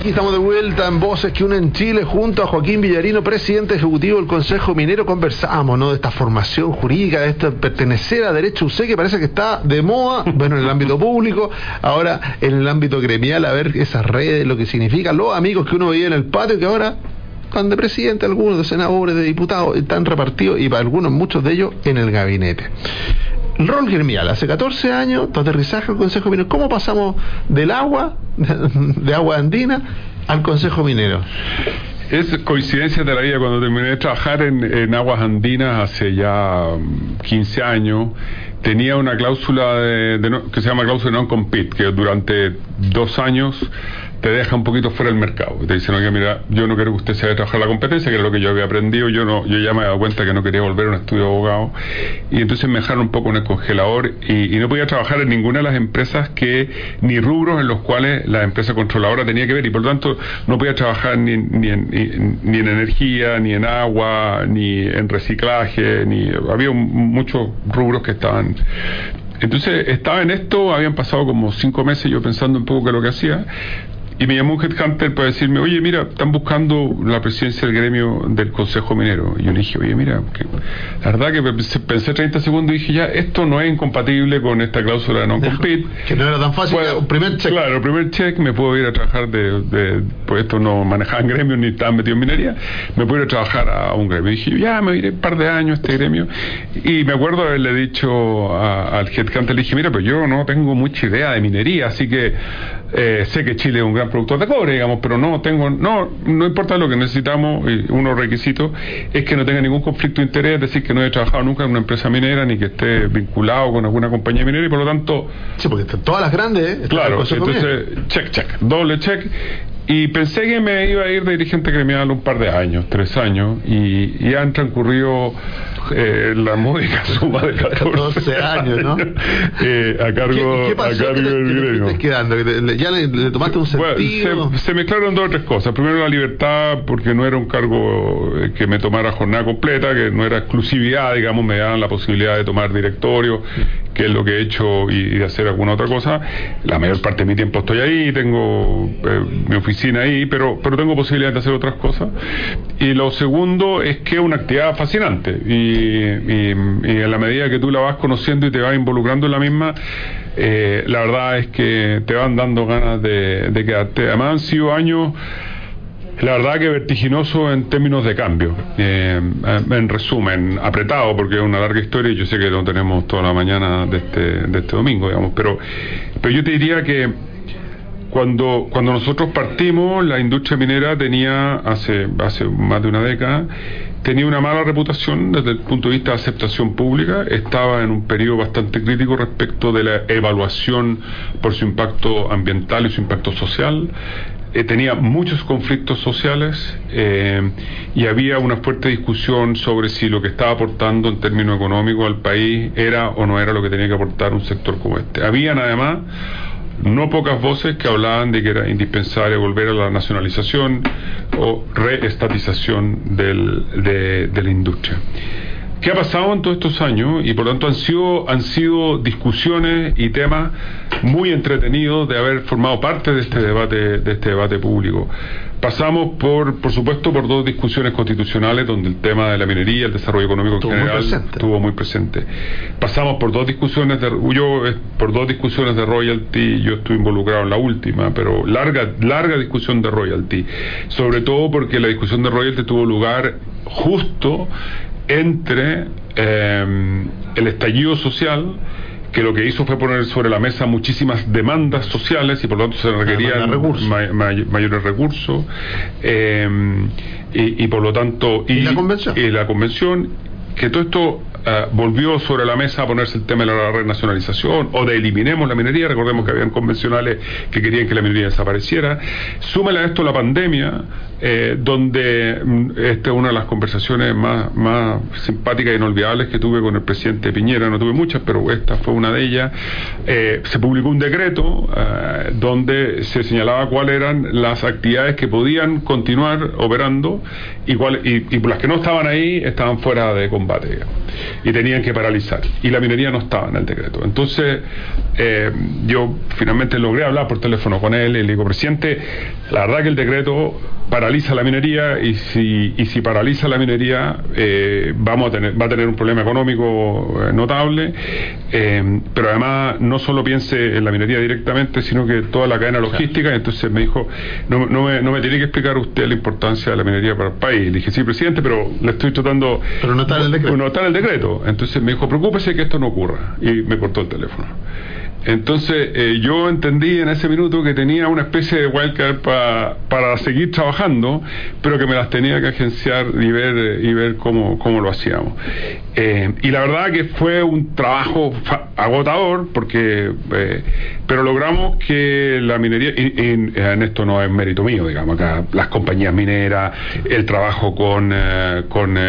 Aquí estamos de vuelta en Voces que Unen Chile junto a Joaquín Villarino, presidente ejecutivo del Consejo Minero. Conversamos, ¿no?, de esta formación jurídica, de este pertenecer a Derecho UC, que parece que está de moda, bueno, en el ámbito público, ahora en el ámbito gremial, a ver esas redes, lo que significa, los amigos que uno veía en el patio, que ahora están de presidente, algunos de senadores, de diputados, están repartidos, y para algunos, muchos de ellos, en el gabinete. El rol gremial, hace 14 años, tu aterrizaje al Consejo Minero. ¿Cómo pasamos del agua, de agua andina, al Consejo Minero? Es coincidencia de la vida. Cuando terminé de trabajar en aguas andinas hace ya 15 años, tenía una cláusula que se llama cláusula non-compete, que durante 2 años te deja un poquito fuera del mercado. Te dicen, oye, mira, yo no quiero que usted se vaya a trabajar la competencia, que era lo que yo había aprendido. Yo ya me he dado cuenta que no quería volver a un estudio de abogado, y entonces me dejaron un poco en el congelador, y no podía trabajar en ninguna de las empresas ni rubros en los cuales la empresa controladora tenía que ver, y por lo tanto no podía trabajar ni en energía, ni en agua, ni en reciclaje, había muchos rubros que estaban. Entonces estaba en esto, habían pasado como 5 meses yo pensando un poco qué es lo que hacía, y me llamó un headhunter para decirme, oye, mira, están buscando la presidencia del gremio del Consejo Minero. Y yo le dije, oye, mira, la verdad que pensé 30 segundos y dije, ya, esto no es incompatible con esta cláusula de non-compete. Que no era tan fácil, un primer check. Claro, el primer check, me puedo ir a trabajar pues esto no manejaban gremios ni estaban metidos en minería, me puedo ir a trabajar a un gremio. Y dije, ya, me iré un par de años a este gremio. Y me acuerdo haberle dicho al headhunter, le dije, mira, pero yo no tengo mucha idea de minería, así que sé que Chile es un gran productor de cobre, digamos, pero no importa lo que necesitamos, y unos requisitos es que no tenga ningún conflicto de interés, es decir, que no haya trabajado nunca en una empresa minera, ni que esté vinculado con alguna compañía minera, y por lo tanto... Sí, porque están todas las grandes, claro, entonces, check, doble check. Y pensé que me iba a ir de dirigente gremial un par de años, 3 años, y han transcurrido la módica suma de 14 años, ¿no? A cargo, ¿Qué pasó? A cargo del gremio. ¿Qué te quedando? ¿Ya le tomaste un sentido? Bueno, se mezclaron 2 o 3 cosas. Primero, la libertad, porque no era un cargo que me tomara jornada completa, que no era exclusividad, digamos, me daban la posibilidad de tomar directorio, que es lo que he hecho, y de hacer alguna otra cosa. La mayor parte de mi tiempo estoy ahí, tengo mi oficina ahí, pero tengo posibilidad de hacer otras cosas. Y lo segundo es que es una actividad fascinante, y en la medida que tú la vas conociendo y te vas involucrando en la misma, la verdad es que te van dando ganas de quedarte. Además han sido años, la verdad, que vertiginoso en términos de cambio. En resumen, apretado, porque es una larga historia y yo sé que no tenemos toda la mañana de este domingo, digamos, pero yo te diría que cuando nosotros partimos, la industria minera tenía, hace más de una década, tenía una mala reputación desde el punto de vista de aceptación pública, estaba en un periodo bastante crítico respecto de la evaluación por su impacto ambiental y su impacto social. Tenía muchos conflictos sociales, y había una fuerte discusión sobre si lo que estaba aportando en términos económicos al país era o no era lo que tenía que aportar un sector como este. Habían además no pocas voces que hablaban de que era indispensable volver a la nacionalización o reestatización de la industria. ¿Qué ha pasado en todos estos años? Y por lo tanto han sido discusiones y temas muy entretenidos de haber formado parte de este debate público. Pasamos por supuesto, por 2 discusiones constitucionales donde el tema de la minería, el desarrollo económico en general, estuvo muy presente. Pasamos por 2 discusiones de royalty. Yo estuve involucrado en la última, pero larga discusión de royalty, sobre todo porque la discusión de royalty tuvo lugar justo entre el estallido social, que lo que hizo fue poner sobre la mesa muchísimas demandas sociales, y por lo tanto se requerían mayores recursos, y por lo tanto y la convención, que todo esto volvió sobre la mesa a ponerse el tema de la renacionalización o de eliminemos la minería. Recordemos que habían convencionales que querían que la minería desapareciera. Súmale a esto la pandemia, donde esta es una de las conversaciones más simpáticas e inolvidables que tuve con el presidente Piñera. No tuve muchas, pero esta fue una de ellas. Se publicó un decreto donde se señalaba cuáles eran las actividades que podían continuar operando, y las que no estaban ahí estaban fuera de combate, digamos. y tenían que paralizar, y la minería no estaba en el decreto. Entonces yo finalmente logré hablar por teléfono con él y le digo: presidente, la verdad que el decreto paraliza la minería, y si paraliza la minería va a tener un problema económico notable, pero además no solo piense en la minería directamente, sino que toda la cadena logística. Entonces me dijo: no me tiene que explicar usted la importancia de la minería para el país. Le dije: sí, presidente, pero le estoy tratando. Pero no está en el decreto. No está en el decreto. Entonces me dijo: preocúpese que esto no ocurra, y me cortó el teléfono. Entonces yo entendí en ese minuto que tenía una especie de wildcard para seguir trabajando, pero que me las tenía que agenciar y ver cómo lo hacíamos. Y la verdad que fue un trabajo agotador, pero logramos que la minería, y en esto no es mérito mío, digamos, acá las compañías mineras, el trabajo con el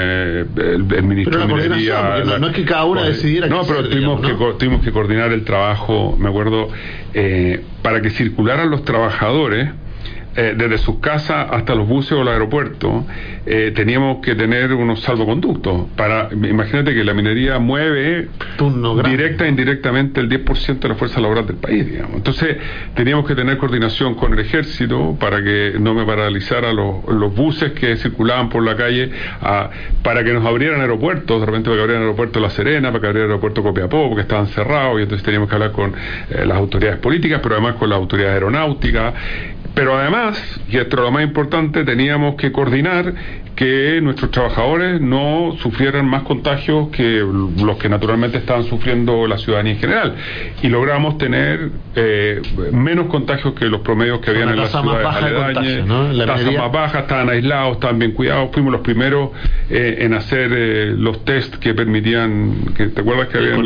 ministro de Minería. No es que cada una decidiera. No, pero tuvimos que coordinar el trabajo, me acuerdo, para que circularan los trabajadores desde sus casas hasta los buses o el aeropuerto. Teníamos que tener unos salvoconductos imagínate que la minería mueve directa e indirectamente el 10% de la fuerza laboral del país, digamos. Entonces teníamos que tener coordinación con el ejército para que no me paralizara los buses que circulaban por la calle, para que nos abrieran aeropuertos, de repente para que abrieran el aeropuerto La Serena, para que abrieran el aeropuerto Copiapó, porque estaban cerrados, y entonces teníamos que hablar con las autoridades políticas, pero además con las autoridades aeronáuticas. Pero además, y esto es lo más importante, teníamos que coordinar que nuestros trabajadores no sufrieran más contagios que los que naturalmente estaban sufriendo la ciudadanía en general. Y logramos tener menos contagios que los promedios que habían en las ciudades aledañas, ¿no? Tasas más bajas, estaban aislados, estaban bien cuidados. Fuimos los primeros en hacer los test que permitían, ¿te acuerdas que habían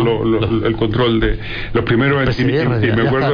el control de los primeros? Y me acuerdo,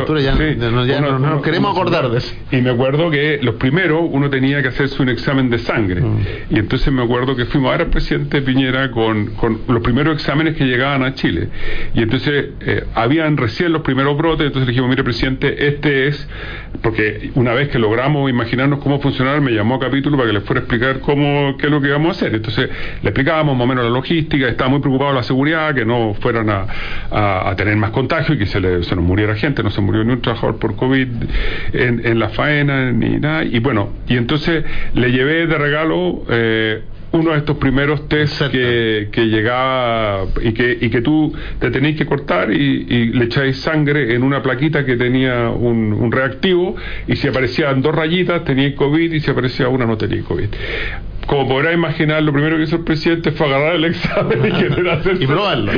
no queremos acordar de eso. Y me acuerdo que los primeros uno tenía que hacerse un examen de sangre. Y entonces me acuerdo que fuimos a ver al presidente Piñera con los primeros exámenes que llegaban a Chile. Y entonces habían recién los primeros brotes. Entonces le dijimos: mire, presidente, porque una vez que logramos imaginarnos cómo funcionar, me llamó a capítulo para que les fuera a explicar qué es lo que íbamos a hacer. Entonces le explicábamos más o menos la logística. Estaba muy preocupado de la seguridad, que no fueran a tener más contagio y que se nos muriera gente. No se murió ni un trabajador por COVID en la faena ni nada. Y bueno, y entonces le llevé de regalo uno de estos primeros test que llegaba y que tú te tenías que cortar y le echáis sangre en una plaquita que tenía un reactivo, y si aparecían 2 rayitas teníais COVID, y si aparecía una no teníais COVID. Como podrás imaginar, lo primero que hizo el presidente fue agarrar el examen y probarlo.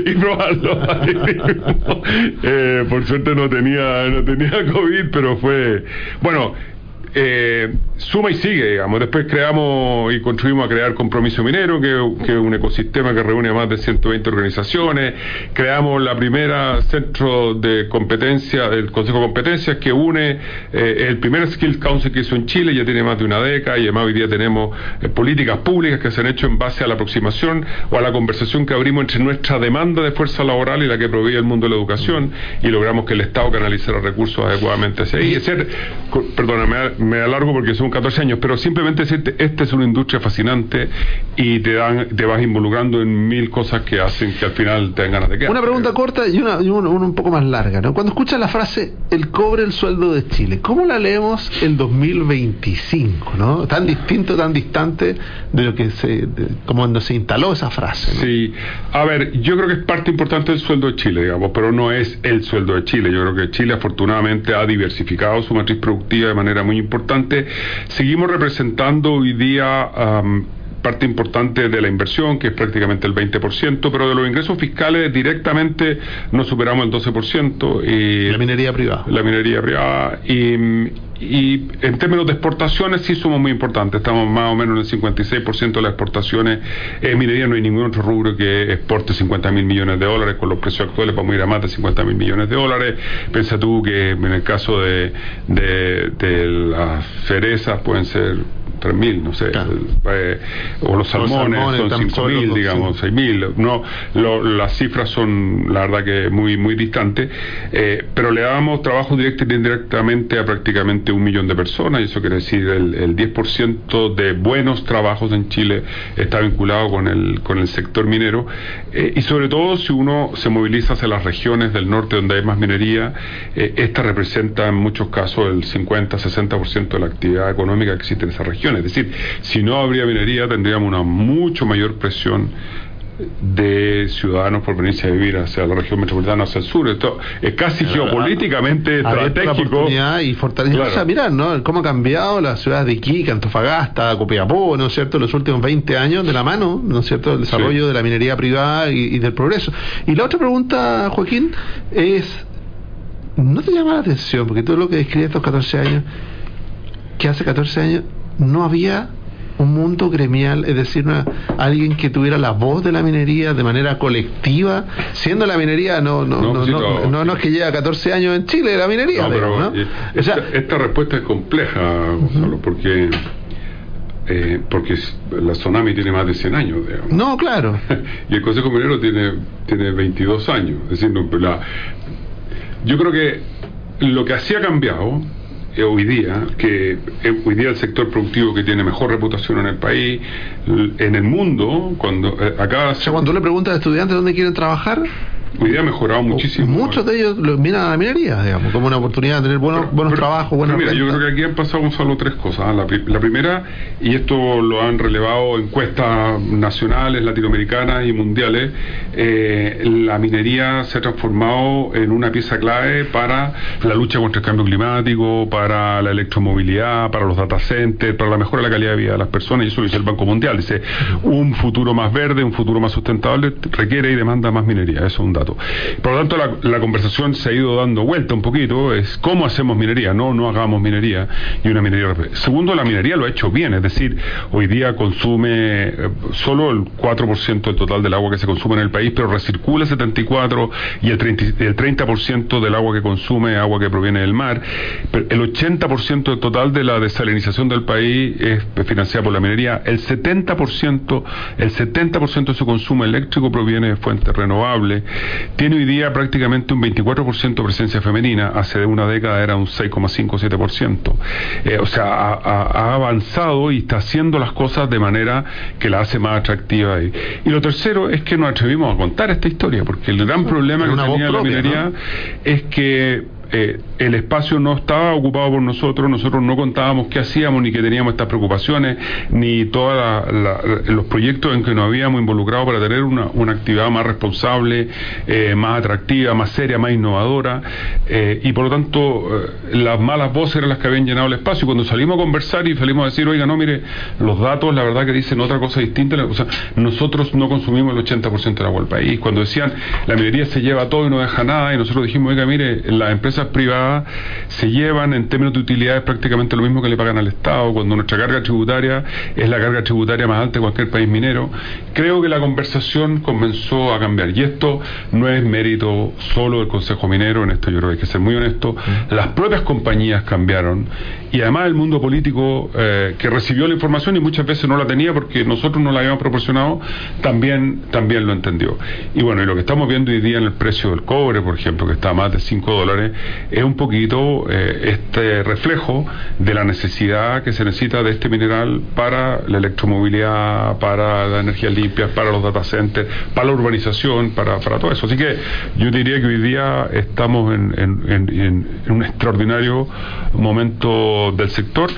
Por suerte no tenía COVID, pero fue... Bueno, suma y sigue, digamos. Después creamos y construimos a crear Compromiso Minero, que es un ecosistema que reúne a más de 120 organizaciones. Creamos la primera centro de competencia, el Consejo de Competencias, que une el primer Skills Council que hizo en Chile, ya tiene más de una década, y además hoy día tenemos políticas públicas que se han hecho en base a la aproximación o a la conversación que abrimos entre nuestra demanda de fuerza laboral y la que proveía el mundo de la educación, y logramos que el Estado canalizara recursos adecuadamente hacia ahí. Perdóname, me alargo porque son 14 años, pero simplemente decirte, esta es una industria fascinante, y te vas involucrando en 1000 cosas que hacen que al final te den ganas de quedar. Una pregunta corta y una un poco más larga, ¿no? Cuando escuchas la frase el cobre, el sueldo de Chile, ¿cómo la leemos el 2025, ¿no? Tan distinto, tan distante de lo que como cuando se instaló esa frase, ¿no? Sí, a ver, yo creo que es parte importante del sueldo de Chile, digamos, pero no es el sueldo de Chile. Yo creo que Chile afortunadamente ha diversificado su matriz productiva de manera muy importante. Seguimos representando hoy día parte importante de la inversión, que es prácticamente el 20%, pero de los ingresos fiscales directamente no superamos el 12%. La minería privada. Y en términos de exportaciones sí somos muy importantes, estamos más o menos en el 56% de las exportaciones. En minería no hay ningún otro rubro que exporte $50.000 millones, con los precios actuales vamos a ir a más de $50.000 millones. Piensa tú que en el caso de las cerezas pueden ser 3.000, no sé, claro. O los salmones son 5.000, digamos, 6.000. No, las cifras son, la verdad, que muy muy distantes, pero le damos trabajo directo e indirectamente a prácticamente 1 millón de personas, y eso quiere decir el 10% de buenos trabajos en Chile está vinculado con el sector minero, y sobre todo si uno se moviliza hacia las regiones del norte donde hay más minería, esta representa en muchos casos el 50-60% de la actividad económica que existe en esa región. Es decir, si no habría minería tendríamos una mucho mayor presión de ciudadanos por venirse a vivir hacia la región metropolitana, hacia el sur. Esto es casi geopolíticamente estratégico. Y fortaleza. Claro. O sea, mirá, ¿no?, cómo ha cambiado las ciudades de Iquique, Antofagasta, Copiapó, ¿no es cierto?, los últimos 20 años de la mano, ¿no es cierto?, el desarrollo de la minería privada y del progreso. Y la otra pregunta, Joaquín, es, ¿no te llama la atención? Porque tú lo que describes estos 14 años, que hace 14 años no había un mundo gremial, es decir, alguien que tuviera la voz de la minería de manera colectiva, siendo la minería no es que lleva 14 años en Chile la minería, pero esta respuesta es compleja, Gonzalo, porque la Sonami tiene más de 100 años, digamos. No, claro. Y el Consejo Minero tiene 22 años. Es decir, yo creo que lo que así ha cambiado hoy día el sector productivo que tiene mejor reputación en el país, en el mundo, cuando tú le preguntas a estudiantes dónde quieren trabajar, hoy día ha mejorado muchísimo. Muchos de ellos miran a la minería, digamos, como una oportunidad de tener buenos trabajos, buenas rentas. Yo creo que aquí han pasado, Gonzalo, 3 cosas. La primera, y esto lo han relevado encuestas nacionales, latinoamericanas y mundiales, la minería se ha transformado en una pieza clave para la lucha contra el cambio climático, para la electromovilidad, para los data centers, para la mejora de la calidad de vida de las personas, y eso lo dice el Banco Mundial. Dice, un futuro más verde, un futuro más sustentable requiere y demanda más minería. Eso es un dato. Por lo tanto, la conversación se ha ido dando vuelta un poquito, es cómo hacemos minería, no hagamos minería, y una minería. Segundo, la minería lo ha hecho bien, es decir, hoy día consume solo el 4% del total del agua que se consume en el país, pero recircula el 74%, y el 30% del agua que consume es agua que proviene del mar. Pero el 80% del total de la desalinización del país es financiada por la minería. El 70% de su consumo eléctrico proviene de fuentes renovables. Tiene hoy día prácticamente un 24% de presencia femenina. Hace una década era un 6,5-7%. O sea, ha avanzado y está haciendo las cosas de manera que la hace más atractiva. Y lo tercero es que nos atrevimos a contar esta historia, porque el gran problema que tenía la minería, ¿no?, es que el espacio no estaba ocupado por nosotros no contábamos qué hacíamos, ni que teníamos estas preocupaciones, ni todos los proyectos en que nos habíamos involucrado para tener una actividad más responsable, más atractiva, más seria, más innovadora, y por lo tanto las malas voces eran las que habían llenado el espacio. Cuando salimos a conversar y salimos a decir, oiga, no, mire, los datos la verdad que dicen otra cosa distinta, o sea, nosotros no consumimos el 80% del agua del país. Cuando decían, la minería se lleva todo y no deja nada, y nosotros dijimos, oiga, mire, las empresas privadas se llevan en términos de utilidades prácticamente lo mismo que le pagan al Estado, cuando nuestra carga tributaria es la carga tributaria más alta de cualquier país minero. Creo que la conversación comenzó a cambiar, y esto no es mérito solo del Consejo Minero, en esto yo creo que hay que ser muy honesto. Las propias compañías cambiaron, y además el mundo político que recibió la información y muchas veces no la tenía porque nosotros no la habíamos proporcionado, también lo entendió. Y bueno, y lo que estamos viendo hoy día en el precio del cobre, por ejemplo, que está a más de $5, es un poquito este reflejo de la necesidad que se necesita de este mineral para la electromovilidad, para la energía limpia, para los data centers, para la urbanización, para todo eso. Así que yo diría que hoy día estamos en un extraordinario momento del sector,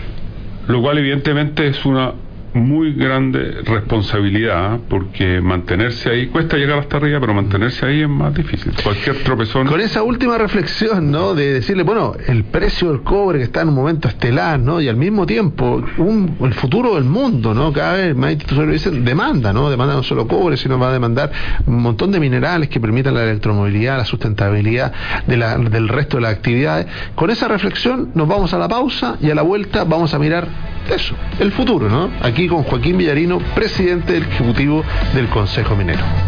lo cual evidentemente es una muy grande responsabilidad, porque mantenerse ahí, cuesta llegar hasta arriba, pero mantenerse ahí es más difícil. Cualquier tropezón. Con esa última reflexión, ¿no?, de decirle, bueno, el precio del cobre que está en un momento estelar, ¿no?, y al mismo tiempo el futuro del mundo, ¿no?, cada vez más instituciones dicen demanda no solo cobre, sino va a demandar un montón de minerales que permitan la electromovilidad, la sustentabilidad del resto de las actividades. Con esa reflexión nos vamos a la pausa, y a la vuelta vamos a mirar eso, el futuro, ¿no?, aquí con Joaquín Villarino, presidente del Ejecutivo del Consejo Minero.